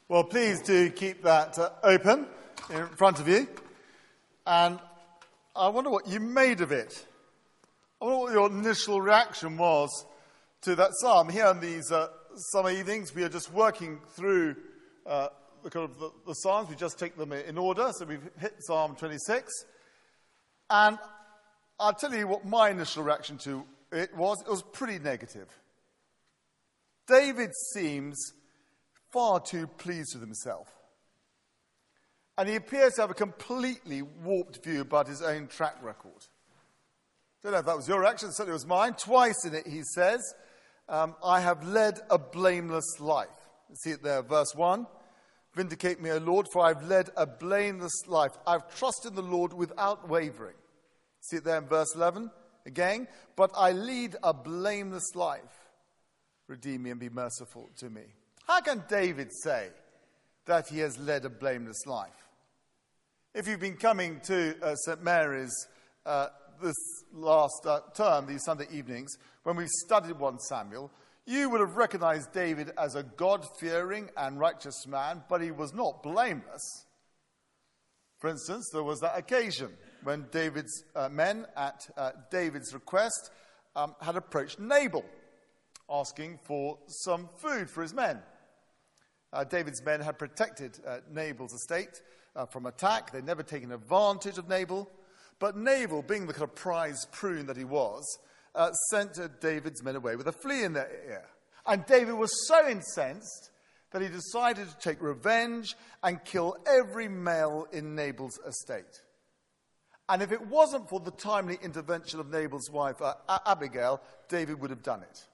Well, please do keep that open in front of you. And I wonder what you made of it. I wonder what your initial reaction was to that psalm. Here in these summer evenings, we are just working through the psalms. We just take them in order. So we've hit Psalm 26. And I'll tell you what my initial reaction to it was. It was pretty negative. David seems far too pleased with himself. And he appears to have a completely warped view about his own track record. Don't know if that was your reaction, certainly it was mine. Twice in it he says, I have led a blameless life. You see it there, verse 1. Vindicate me, O Lord, for I've led a blameless life. I've trusted in the Lord without wavering. See it there in verse 11 again. But I lead a blameless life. Redeem me and be merciful to me. How can David say that he has led a blameless life? If you've been coming to St. Mary's this last term, these Sunday evenings, when we studied 1 Samuel, you would have recognized David as a God-fearing and righteous man, but he was not blameless. For instance, there was that occasion when David's men, at David's request, had approached Nabal, asking for some food for his men. David's men had protected Nabal's estate from attack. They'd never taken advantage of Nabal. But Nabal, being the kind of prize prune that he was, sent David's men away with a flea in their ear. And David was so incensed that he decided to take revenge and kill every male in Nabal's estate. And if it wasn't for the timely intervention of Nabal's wife, Abigail, David would have done it.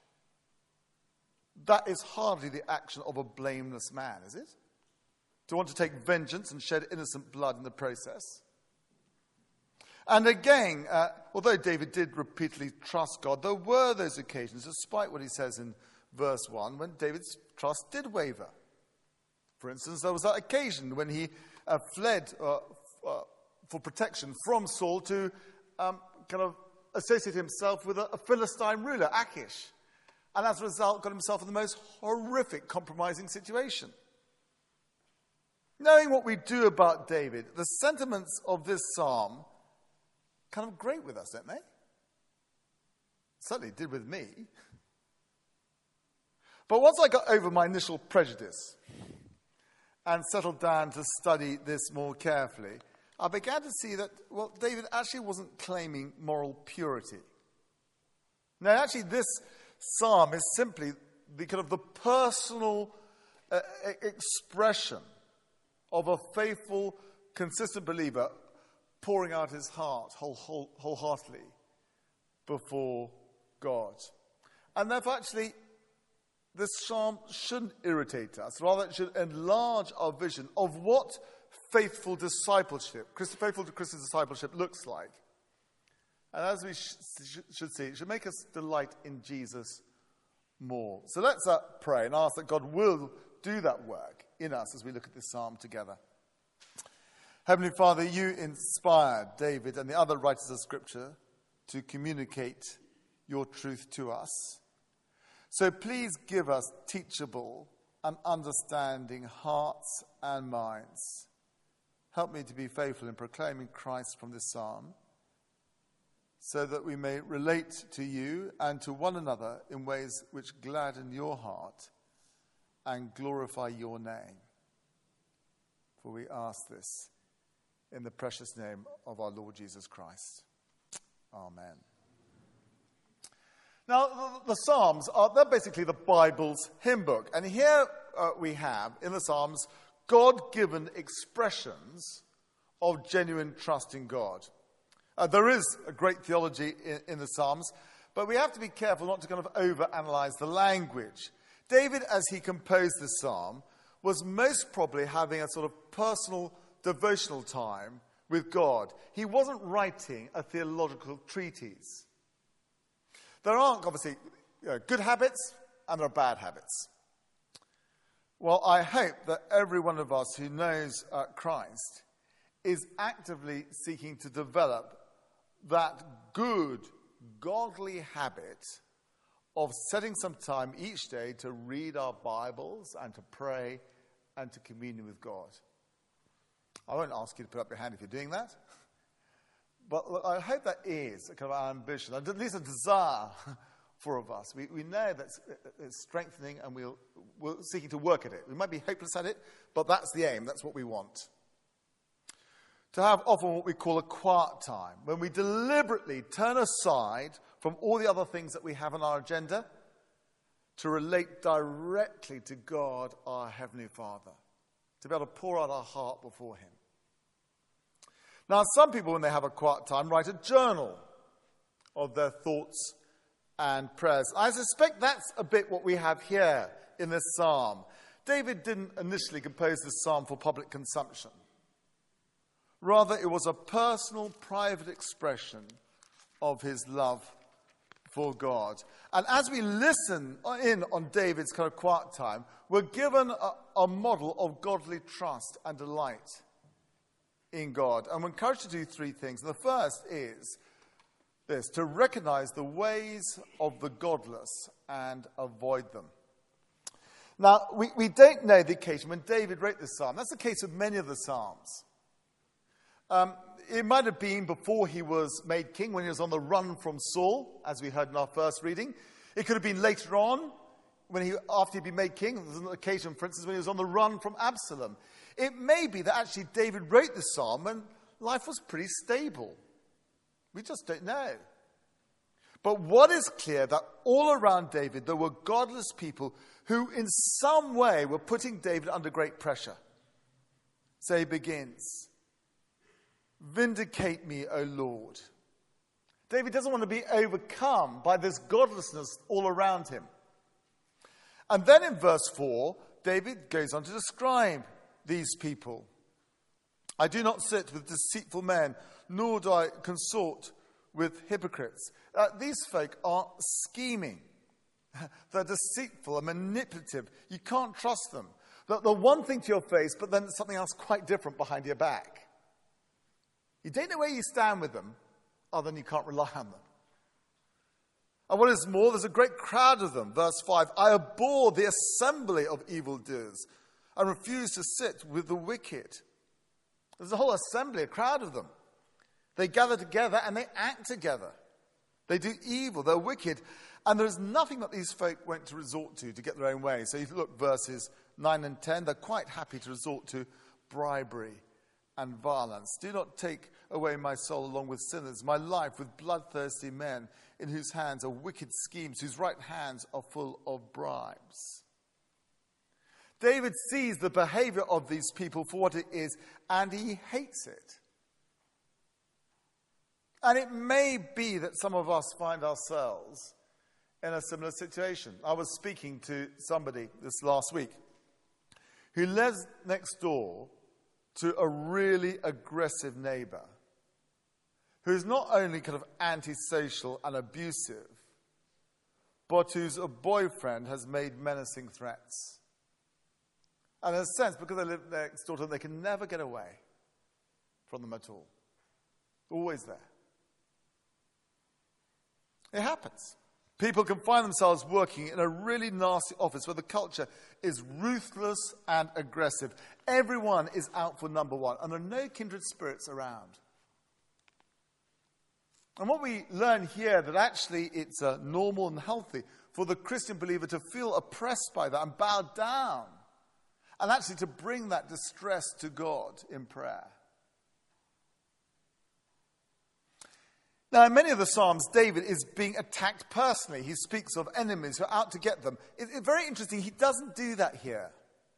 That is hardly the action of a blameless man, is it? To want to take vengeance and shed innocent blood in the process. And again, although David did repeatedly trust God, there were those occasions, despite what he says in verse 1, when David's trust did waver. For instance, there was that occasion when he fled for protection from Saul to kind of associate himself with a Philistine ruler, Achish. And as a result, got himself in the most horrific, compromising situation. Knowing what we do about David, the sentiments of this psalm kind of grate with us, don't they? Certainly did with me. But once I got over my initial prejudice and settled down to study this more carefully, I began to see that, well, David actually wasn't claiming moral purity. No, actually this psalm is simply the kind of the personal expression of a faithful, consistent believer pouring out his heart wholeheartedly before God. And therefore, actually, this psalm shouldn't irritate us. Rather, it should enlarge our vision of what faithful discipleship, faithful Christian discipleship looks like. And as we should see, it should make us delight in Jesus more. So let's pray and ask that God will do that work in us as we look at this psalm together. Heavenly Father, you inspired David and the other writers of Scripture to communicate your truth to us. So please give us teachable and understanding hearts and minds. Help me to be faithful in proclaiming Christ from this psalm, so that we may relate to you and to one another in ways which gladden your heart and glorify your name. For we ask this in the precious name of our Lord Jesus Christ. Amen. Now, the Psalms they're basically the Bible's hymn book. And here we have, in the Psalms, God-given expressions of genuine trust in God. There is a great theology in the Psalms, but we have to be careful not to kind of overanalyze the language. David, as he composed this psalm, was most probably having a sort of personal devotional time with God. He wasn't writing a theological treatise. There aren't, obviously, good habits and there are bad habits. Well, I hope that every one of us who knows Christ is actively seeking to develop that good, godly habit of setting some time each day to read our Bibles and to pray and to communion with God. I won't ask you to put up your hand if you're doing that. But look, I hope that is a kind of our ambition, at least a desire for of us. We know that it's strengthening, and we're seeking to work at it. We might be hopeless at it, but that's the aim. That's what we want. To have often what we call a quiet time, when we deliberately turn aside from all the other things that we have on our agenda to relate directly to God, our Heavenly Father, to be able to pour out our heart before Him. Now, some people, when they have a quiet time, write a journal of their thoughts and prayers. I suspect that's a bit what we have here in this psalm. David didn't initially compose this psalm for public consumption. Rather, it was a personal, private expression of his love for God. And as we listen in on David's kind of quiet time, we're given a model of godly trust and delight in God. And we're encouraged to do three things. And the first is this: to recognize the ways of the godless and avoid them. Now, we don't know the occasion when David wrote this psalm. That's the case with many of the psalms. It might have been before he was made king, when he was on the run from Saul, as we heard in our first reading. It could have been later on, after he'd been made king. There's an occasion, for instance, when he was on the run from Absalom. It may be that actually David wrote this psalm when life was pretty stable. We just don't know. But what is clear, that all around David there were godless people who in some way were putting David under great pressure. So he begins, "Vindicate me, O Lord." David doesn't want to be overcome by this godlessness all around him. And then in verse 4, David goes on to describe these people. "I do not sit with deceitful men, nor do I consort with hypocrites." These folk are scheming. They're deceitful and manipulative. You can't trust them. They're one thing to your face, but then something else quite different behind your back. You don't know where you stand with them, other than you can't rely on them. And what is more, there's a great crowd of them. Verse 5, "I abhor the assembly of evildoers and refuse to sit with the wicked." There's a whole assembly, a crowd of them. They gather together and they act together. They do evil, they're wicked. And there's nothing that these folk went to resort to get their own way. So if you look verses 9 and 10, they're quite happy to resort to bribery and violence. "Do not take away my soul along with sinners, my life with bloodthirsty men in whose hands are wicked schemes, whose right hands are full of bribes." David sees the behavior of these people for what it is, and he hates it. And it may be that some of us find ourselves in a similar situation. I was speaking to somebody this last week who lives next door to a really aggressive neighbor who's not only kind of antisocial and abusive, but whose boyfriend has made menacing threats. And in a sense, because they live next door to them, they can never get away from them at all. Always there. It happens. People can find themselves working in a really nasty office where the culture is ruthless and aggressive. Everyone is out for number one, and there are no kindred spirits around. And what we learn here, that actually it's normal and healthy for the Christian believer to feel oppressed by that and bow down, and actually to bring that distress to God in prayer. Now, in many of the Psalms, David is being attacked personally. He speaks of enemies who are out to get them. It's very interesting, he doesn't do that here.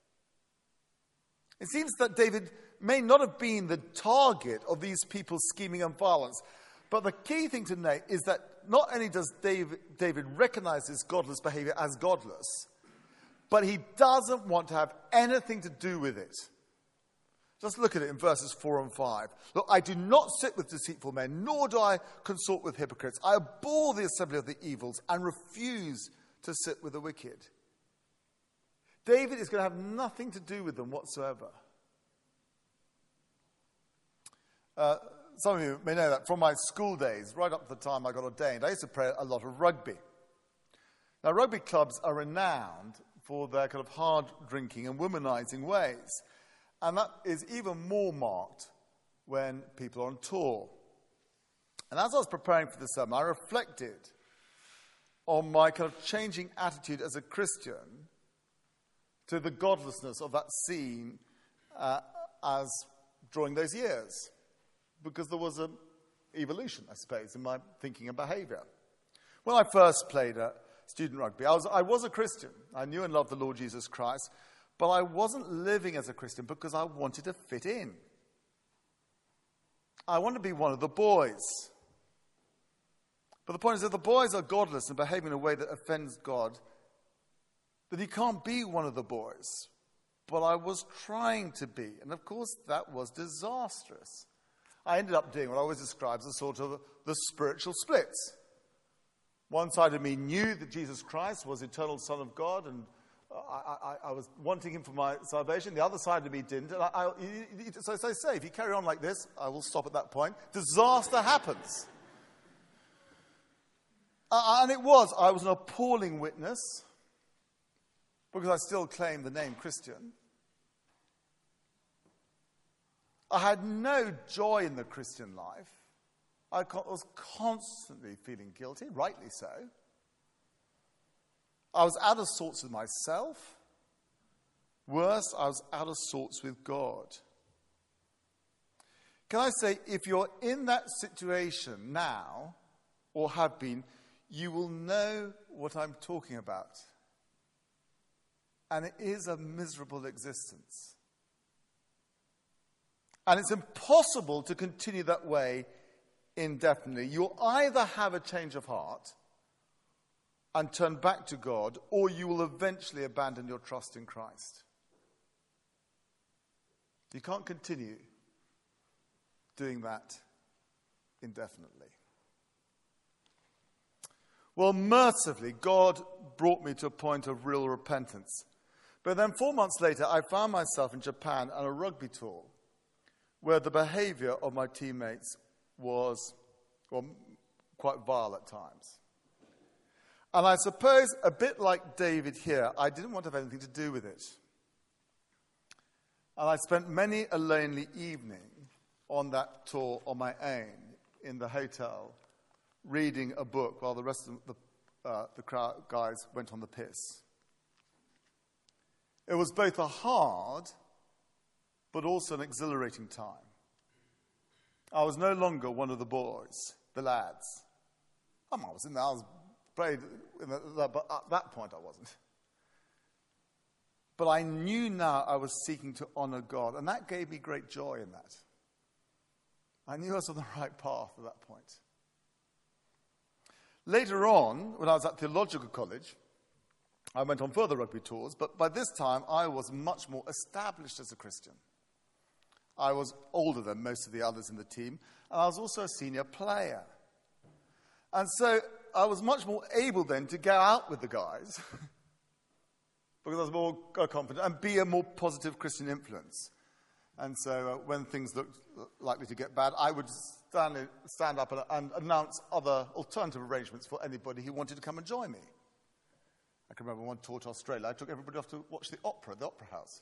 It seems that David may not have been the target of these people's scheming and violence, but the key thing to note is that not only does David recognize his godless behavior as godless, but he doesn't want to have anything to do with it. Just look at it in verses 4 and 5. "Look, I do not sit with deceitful men, nor do I consort with hypocrites. I abhor the assembly of the evils and refuse to sit with the wicked." David is going to have nothing to do with them whatsoever. Some of you may know that from my school days, right up to the time I got ordained, I used to play a lot of rugby. Now, rugby clubs are renowned for their kind of hard drinking and womanizing ways. And that is even more marked when people are on tour. And as I was preparing for the sermon, I reflected on my kind of changing attitude as a Christian to the godlessness of that scene as during those years. Because there was an evolution, I suppose, in my thinking and behavior. When I first played student rugby, I was a Christian. I knew and loved the Lord Jesus Christ, but I wasn't living as a Christian because I wanted to fit in. I wanted to be one of the boys. But the point is, if the boys are godless and behaving in a way that offends God, then you can't be one of the boys. But I was trying to be, and of course that was disastrous. I ended up doing what I always describe as a sort of the spiritual splits. One side of me knew that Jesus Christ was the eternal Son of God, and I was wanting him for my salvation. The other side of me didn't. And so as I say, if you carry on like this, I will stop at that point. Disaster happens. And I was an appalling witness, because I still claim the name Christian. I had no joy in the Christian life. I was constantly feeling guilty, rightly so. I was out of sorts with myself. Worse, I was out of sorts with God. Can I say, if you're in that situation now, or have been, you will know what I'm talking about. And it is a miserable existence. And it's impossible to continue that way indefinitely. You'll either have a change of heart and turn back to God, or you will eventually abandon your trust in Christ. You can't continue doing that indefinitely. Well, mercifully, God brought me to a point of real repentance. But then 4 months later, I found myself in Japan on a rugby tour where the behavior of my teammates was quite vile at times. And I suppose, a bit like David here, I didn't want to have anything to do with it. And I spent many a lonely evening on that tour on my own in the hotel, reading a book while the rest of the crowd guys went on the piss. It was both a hard but also an exhilarating time. I was no longer one of the boys, the lads. I was in there, I was played, but at that point I wasn't. But I knew now I was seeking to honor God, and that gave me great joy in that. I knew I was on the right path at that point. Later on, when I was at theological college, I went on further rugby tours, but by this time I was much more established as a Christian. I was older than most of the others in the team, and I was also a senior player. And so I was much more able then to go out with the guys, because I was more confident, and be a more positive Christian influence. And so when things looked likely to get bad, I would stand up and announce other alternative arrangements for anybody who wanted to come and join me. I can remember one tour to Australia, I took everybody off to watch the opera at the Opera House.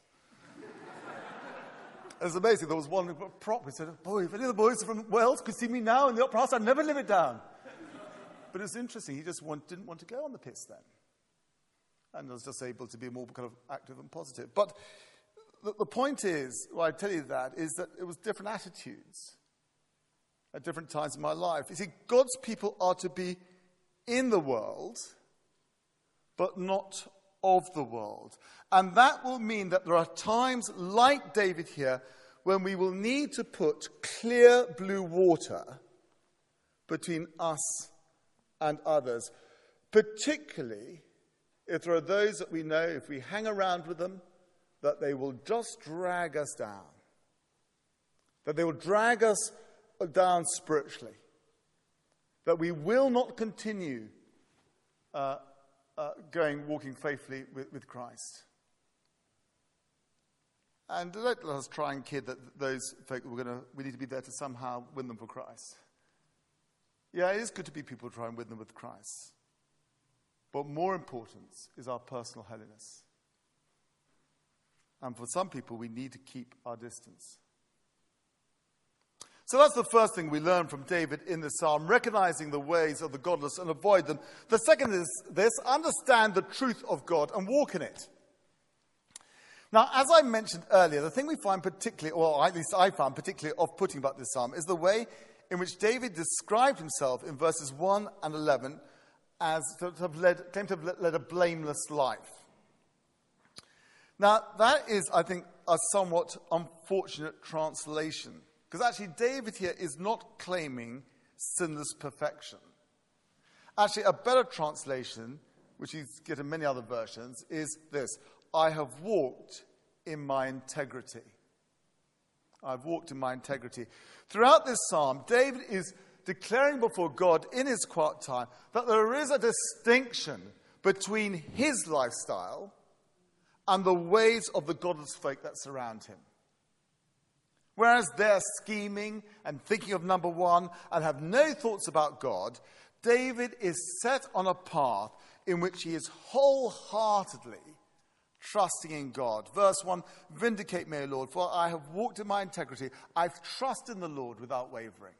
It was amazing. There was one prop who said, boy, if any of the boys from Wales could see me now in the Opera House, I'd never live it down. But it was interesting. He just didn't want to go on the piss then. And I was just able to be more kind of active and positive. But the point is, why I tell you that, is that it was different attitudes at different times in my life. You see, God's people are to be in the world, but not of the world. And that will mean that there are times, like David here, when we will need to put clear blue water between us and others, particularly if there are those that we know, if we hang around with them, that they will just drag us down. That they will drag us down spiritually. That we will not continue walking faithfully with Christ. And don't let us try and kid that those folk we need to be there to somehow win them for Christ. Yeah, it is good to be people try and win them with Christ. But more important is our personal holiness. And for some people, we need to keep our distance. So that's the first thing we learn from David in the psalm, recognizing the ways of the godless and avoid them. The second is this: understand the truth of God and walk in it. Now, as I mentioned earlier, the thing we find particularly, or at least I found particularly off-putting about this psalm, is the way in which David described himself in verses 1 and 11 as claimed to have led a blameless life. Now, that is, I think, a somewhat unfortunate translation. Because actually, David here is not claiming sinless perfection. Actually, a better translation, which you get in many other versions, is this: I have walked in my integrity. I've walked in my integrity. Throughout this psalm, David is declaring before God in his quiet time that there is a distinction between his lifestyle and the ways of the godless folk that surround him. Whereas they're scheming and thinking of number one and have no thoughts about God, David is set on a path in which he is wholeheartedly trusting in God. Verse 1, vindicate me, O Lord, for I have walked in my integrity. I've trusted in the Lord without wavering.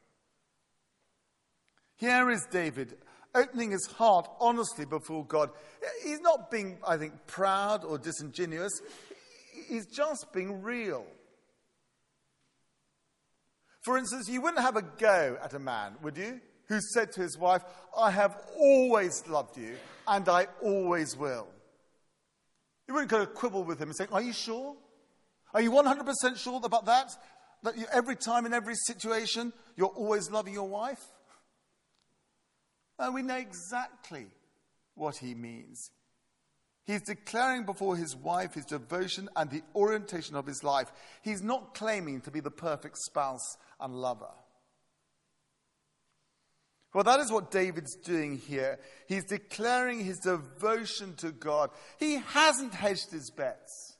Here is David opening his heart honestly before God. He's not being, I think, proud or disingenuous. He's just being real. For instance, you wouldn't have a go at a man, would you, who said to his wife, I have always loved you and I always will. You wouldn't go to quibble with him and say, are you sure? Are you 100% sure about that? That you, every time in every situation, you're always loving your wife? And we know exactly what he means. He's declaring before his wife his devotion and the orientation of his life. He's not claiming to be the perfect spouse and lover. Well, that is what David's doing here. He's declaring his devotion to God. He hasn't hedged his bets.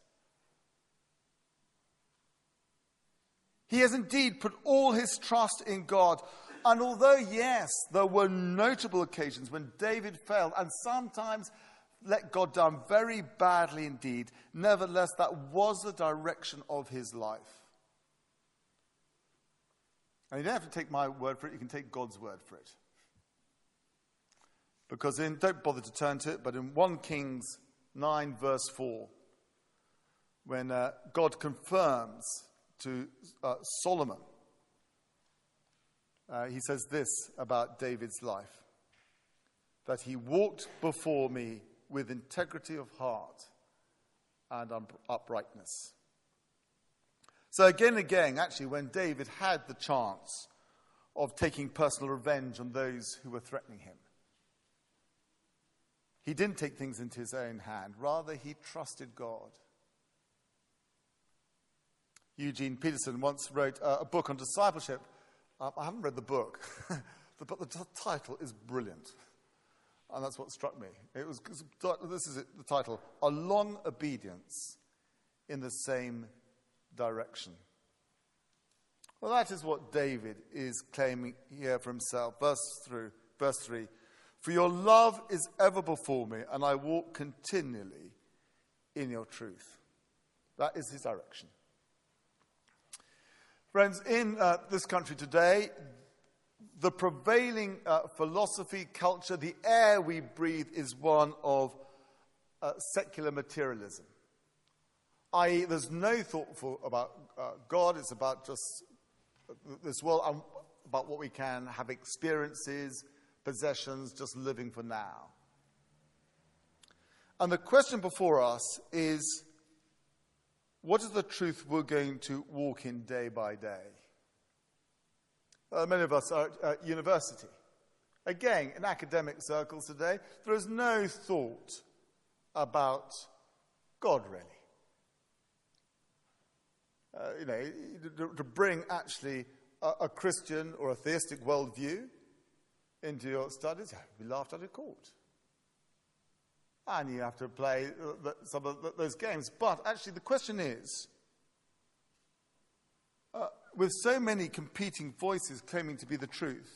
He has indeed put all his trust in God. And although, yes, there were notable occasions when David failed and sometimes let God down very badly indeed, nevertheless, that was the direction of his life. And you don't have to take my word for it, you can take God's word for it. Because don't bother to turn to it, but in 1 Kings 9 verse 4, when God confirms to Solomon, he says this about David's life: that he walked before me with integrity of heart and uprightness. So again and again, actually, when David had the chance of taking personal revenge on those who were threatening him, he didn't take things into his own hand. Rather, he trusted God. Eugene Peterson once wrote a book on discipleship. I haven't read the book, but the title is brilliant. And that's what struck me. This is the title: A Long Obedience in the Same Direction. Well, that is what David is claiming here for himself. Verse 3, for your love is ever before me, and I walk continually in your truth. That is his direction. Friends, in this country today, the prevailing philosophy, culture, the air we breathe is one of secular materialism. I.e., there's no thought about God. It's about just this world, about what we can have experiences, possessions, just living for now. And the question before us is, what is the truth we're going to walk in day by day? Many of us are at university. Again, in academic circles today, there is no thought about God, really. To bring actually a Christian or a theistic worldview into your studies, you have to be laughed out of court. And you have to play some of those games. But actually the question is, with so many competing voices claiming to be the truth,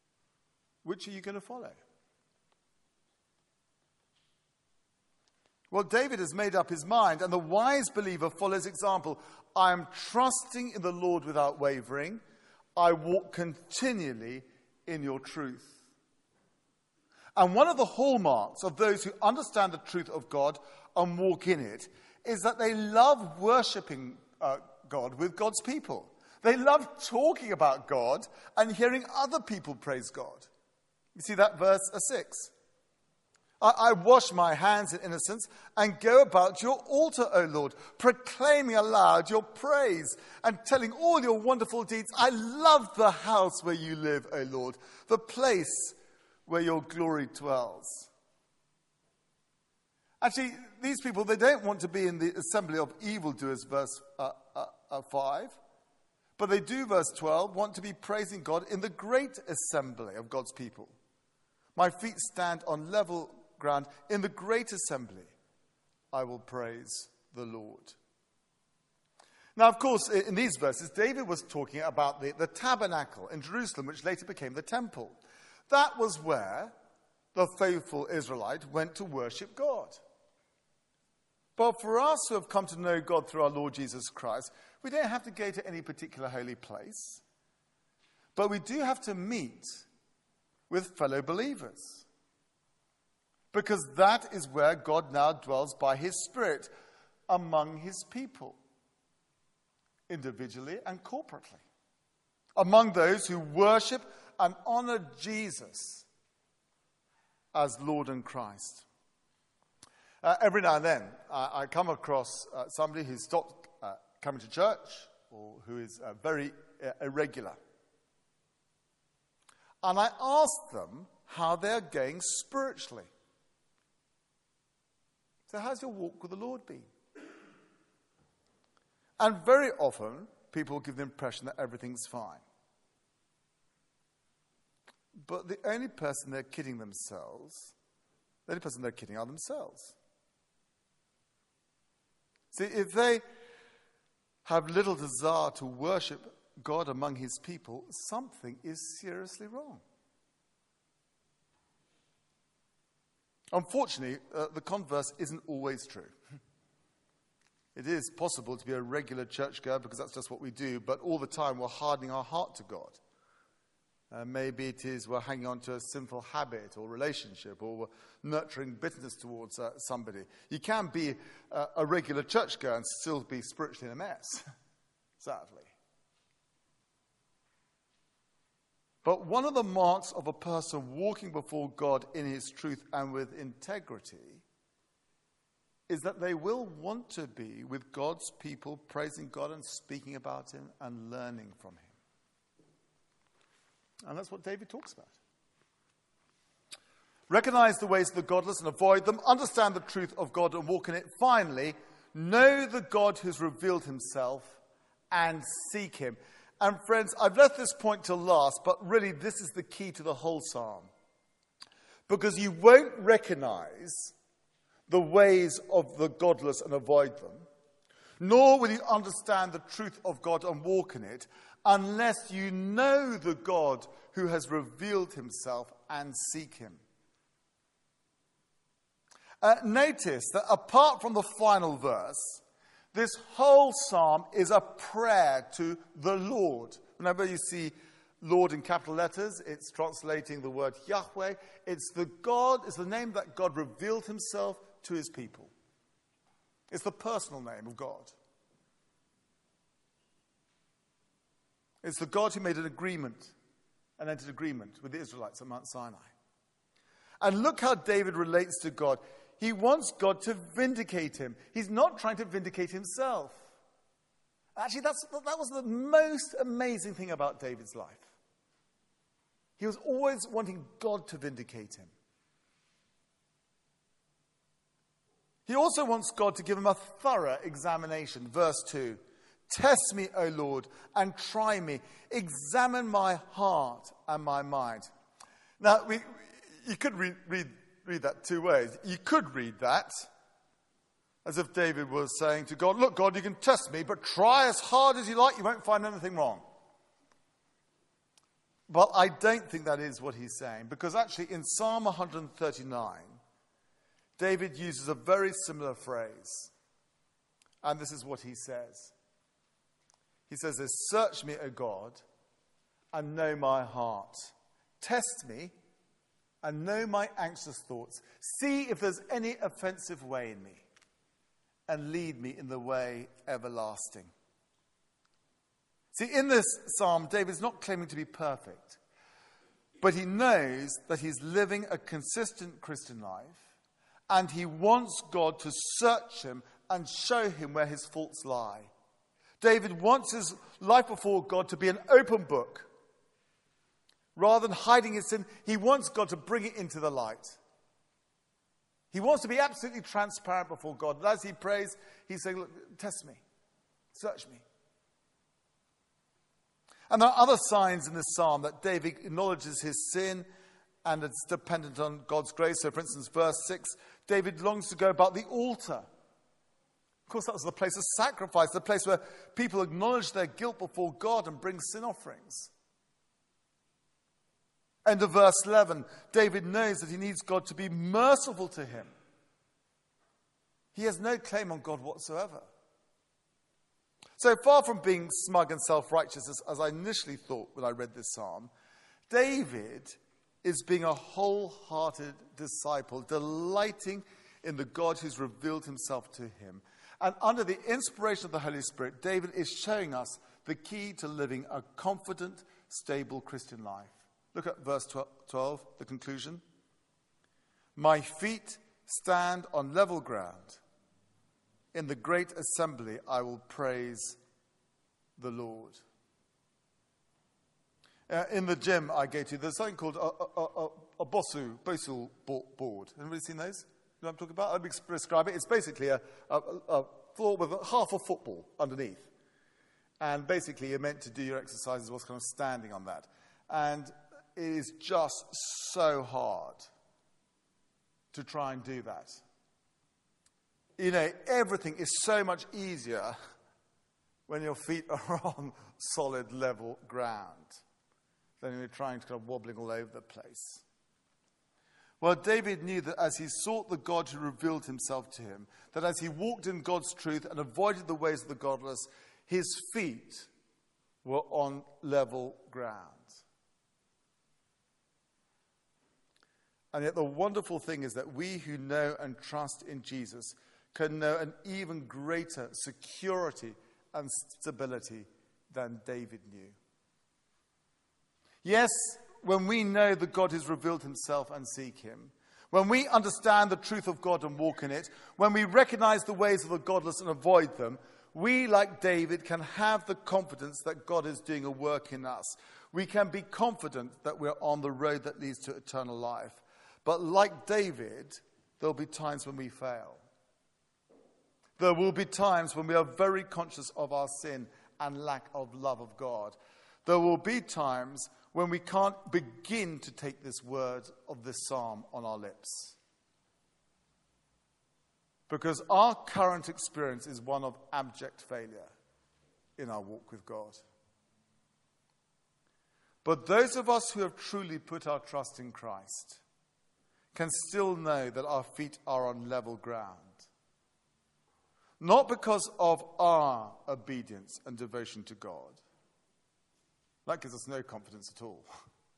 which are you going to follow? Well, David has made up his mind, and the wise believer follows example. I am trusting in the Lord without wavering. I walk continually in your truth. And one of the hallmarks of those who understand the truth of God and walk in it is that they love worshipping God with God's people. They love talking about God and hearing other people praise God. You see that verse 6. I wash my hands in innocence and go about your altar, O Lord, proclaiming aloud your praise and telling all your wonderful deeds. I love the house where you live, O Lord, the place where your glory dwells. Actually, these people, they don't want to be in the assembly of evildoers, verse 5. But they do, verse 12, want to be praising God in the great assembly of God's people. My feet stand on level ground. In the great assembly, I will praise the Lord. Now, of course, in these verses, David was talking about the tabernacle in Jerusalem, which later became the temple. That was where the faithful Israelite went to worship God. But for us who have come to know God through our Lord Jesus Christ, we don't have to go to any particular holy place. But we do have to meet with fellow believers. Because that is where God now dwells by his Spirit among his people, individually and corporately. Among those who worship and honor Jesus as Lord and Christ. Every now and then, I come across somebody who's stopped coming to church or who is very irregular. And I ask them how they're going spiritually. So how's your walk with the Lord been? And very often, people give the impression that everything's fine. But the only person they're kidding are themselves. See, if they have little desire to worship God among his people, something is seriously wrong. Unfortunately, the converse isn't always true. It is possible to be a regular churchgoer because that's just what we do, but all the time we're hardening our heart to God. Maybe it is we're hanging on to a sinful habit or relationship, or we're nurturing bitterness towards somebody. You can be a regular churchgoer and still be spiritually in a mess, sadly. But one of the marks of a person walking before God in his truth and with integrity is that they will want to be with God's people, praising God and speaking about him and learning from him. And that's what David talks about. Recognize the ways of the godless and avoid them. Understand the truth of God and walk in it. Finally, know the God who's revealed himself and seek him. And friends, I've left this point till last, but really this is the key to the whole psalm. Because you won't recognize the ways of the godless and avoid them, nor will you understand the truth of God and walk in it, unless you know the God who has revealed himself and seek him. Notice that apart from the final verse, this whole psalm is a prayer to the Lord. Whenever you see Lord in capital letters, it's translating the word Yahweh. It's the name that God revealed himself to his people. It's the personal name of God. It's the God who made an entered agreement with the Israelites at Mount Sinai. And look how David relates to God. He wants God to vindicate him. He's not trying to vindicate himself. Actually, that was the most amazing thing about David's life. He was always wanting God to vindicate him. He also wants God to give him a thorough examination. Verse 2. Test me, O Lord, and try me. Examine my heart and my mind. Now, you could read that two ways. You could read that as if David was saying to God, look, God, you can test me, but try as hard as you like. You won't find anything wrong. But I don't think that is what he's saying, because actually in Psalm 139, David uses a very similar phrase. And this is what he says. He says this, "Search me, O God, and know my heart. Test me and know my anxious thoughts. See if there's any offensive way in me, and lead me in the way everlasting." See, in this psalm, David's not claiming to be perfect, but he knows that he's living a consistent Christian life, and he wants God to search him and show him where his faults lie. David wants his life before God to be an open book. Rather than hiding his sin, he wants God to bring it into the light. He wants to be absolutely transparent before God. And as he prays, he's saying, "Look, test me, search me." And there are other signs in this psalm that David acknowledges his sin and it's dependent on God's grace. So, for instance, verse 6, David longs to go about the altar. Of course, that was the place of sacrifice, the place where people acknowledge their guilt before God and bring sin offerings. End of verse 11, David knows that he needs God to be merciful to him. He has no claim on God whatsoever. So far from being smug and self-righteous, as I initially thought when I read this psalm, David is being a wholehearted disciple, delighting in the God who's revealed himself to him. And under the inspiration of the Holy Spirit, David is showing us the key to living a confident, stable Christian life. Look at verse 12, the conclusion. "My feet stand on level ground. In the great assembly, I will praise the Lord." In the gym I go to, there's something called a Bosu board. Anybody seen those? You know what I'm talking about? Let me describe it. It's basically a floor with half a football underneath. And basically you're meant to do your exercises whilst kind of standing on that. And it is just so hard to try and do that. You know, everything is so much easier when your feet are on solid, level ground than when you're trying to kind of wobbling all over the place. Well, David knew that as he sought the God who revealed himself to him, that as he walked in God's truth and avoided the ways of the godless, his feet were on level ground. And yet the wonderful thing is that we who know and trust in Jesus can know an even greater security and stability than David knew. Yes, when we know that God has revealed himself and seek him, when we understand the truth of God and walk in it, when we recognize the ways of the godless and avoid them, we, like David, can have the confidence that God is doing a work in us. We can be confident that we're on the road that leads to eternal life. But like David, there'll be times when we fail. There will be times when we are very conscious of our sin and lack of love of God. There will be times when we can't begin to take this word of this psalm on our lips. Because our current experience is one of abject failure in our walk with God. But those of us who have truly put our trust in Christ can still know that our feet are on level ground. Not because of our obedience and devotion to God. That gives us no confidence at all.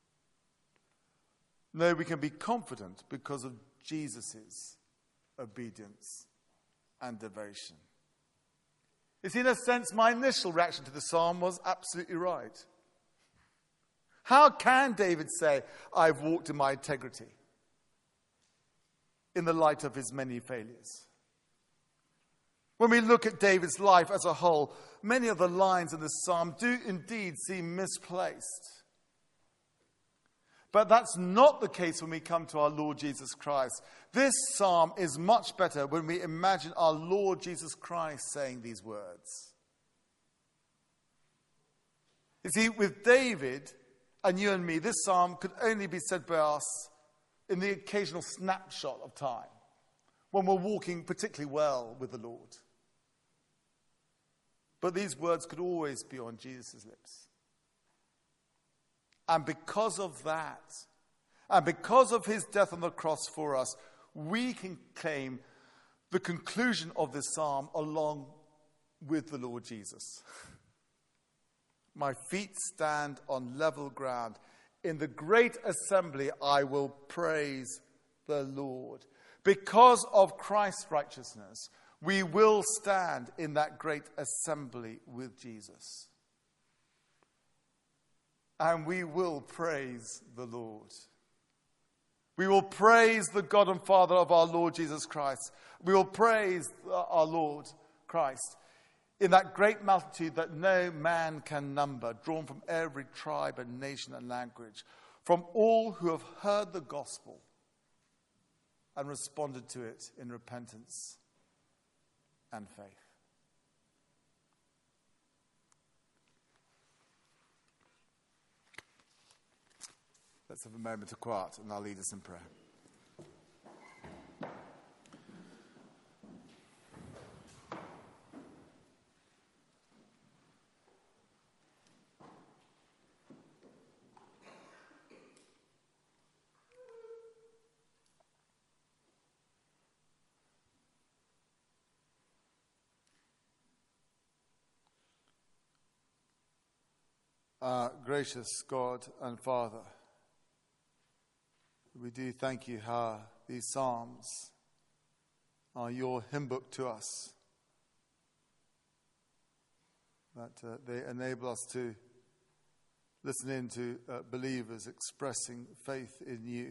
No, we can be confident because of Jesus' obedience and devotion. You see, in a sense, my initial reaction to the psalm was absolutely right. How can David say, "I've walked in my integrity," in the light of his many failures? When we look at David's life as a whole, many of the lines in this psalm do indeed seem misplaced. But that's not the case when we come to our Lord Jesus Christ. This psalm is much better when we imagine our Lord Jesus Christ saying these words. You see, with David and you and me, this psalm could only be said by us in the occasional snapshot of time, when we're walking particularly well with the Lord. But these words could always be on Jesus' lips. And because of that, and because of his death on the cross for us, we can claim the conclusion of this psalm along with the Lord Jesus. My feet stand on level ground. In the great assembly, I will praise the Lord. Because of Christ's righteousness, we will stand in that great assembly with Jesus. And we will praise the Lord. We will praise the God and Father of our Lord Jesus Christ. We will praise our Lord Christ in that great multitude that no man can number, drawn from every tribe and nation and language, from all who have heard the gospel and responded to it in repentance and faith. Let's have a moment of quiet and I'll lead us in prayer. Our gracious God and Father, we do thank you how these psalms are your hymn book to us, that they enable us to listen in to believers expressing faith in you.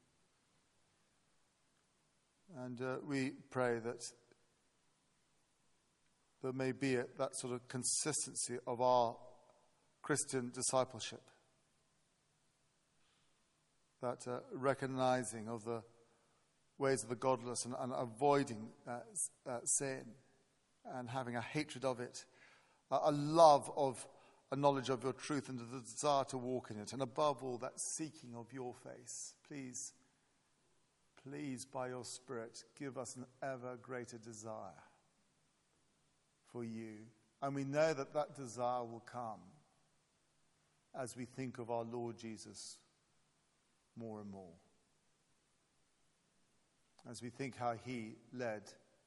And we pray that there may be that sort of consistency of our Christian discipleship, that recognizing of the ways of the godless and avoiding sin and having a hatred of it, a love of a knowledge of your truth and the desire to walk in it, and above all that seeking of your face. Please, by your Spirit, give us an ever greater desire for you. And we know that that desire will come as we think of our Lord Jesus more and more. As we think how he led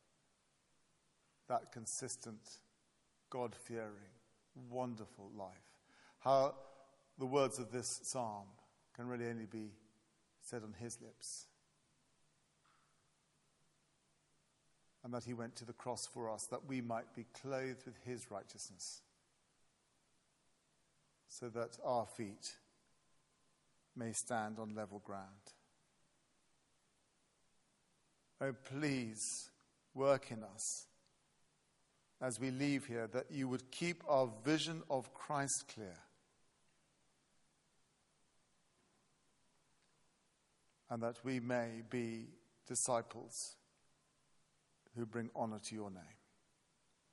that consistent, God-fearing, wonderful life. How the words of this psalm can really only be said on his lips. And that he went to the cross for us, that we might be clothed with his righteousness, so that our feet may stand on level ground. Oh, please work in us as we leave here, that you would keep our vision of Christ clear, and that we may be disciples who bring honor to your name.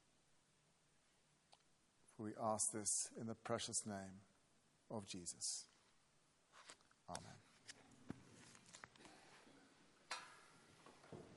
For we ask this in the precious name of Jesus.